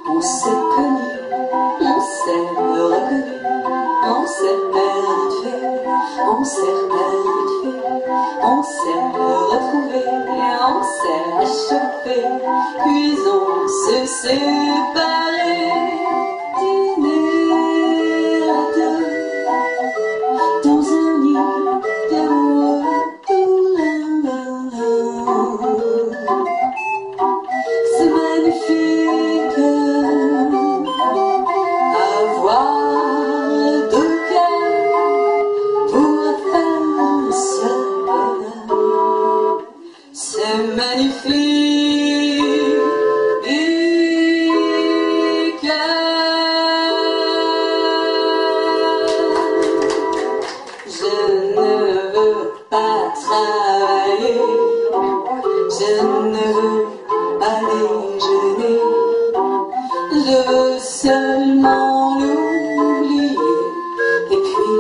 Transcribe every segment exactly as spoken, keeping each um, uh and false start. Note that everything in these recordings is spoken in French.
On s'est connu, on s'est reconnu, on s'est perdu, on s'est perdu, on s'est retrouvé, on s'est réchauffé, puis on s'est séparé. Dîner à deux dans un nid d'amoureux tout là-bas. C'est magnifique. Avoir deux cœurs pour faire un seul bonheur, c'est magnifique. Je ne veux pas travailler, je ne veux pas déjeuner, je veux seulement l'oublier, et puis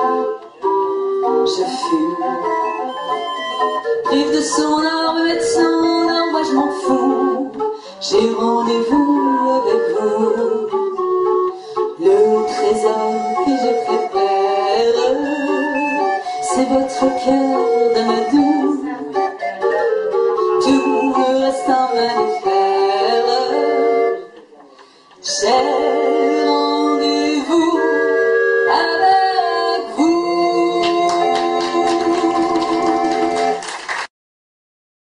je fume. Prive de son or, buvette de son or, moi je m'en fous, j'ai rendez-vous avec vous. Le trésor que je préfère, c'est votre cœur d'amadou. Tout le reste en mammifère. J'ai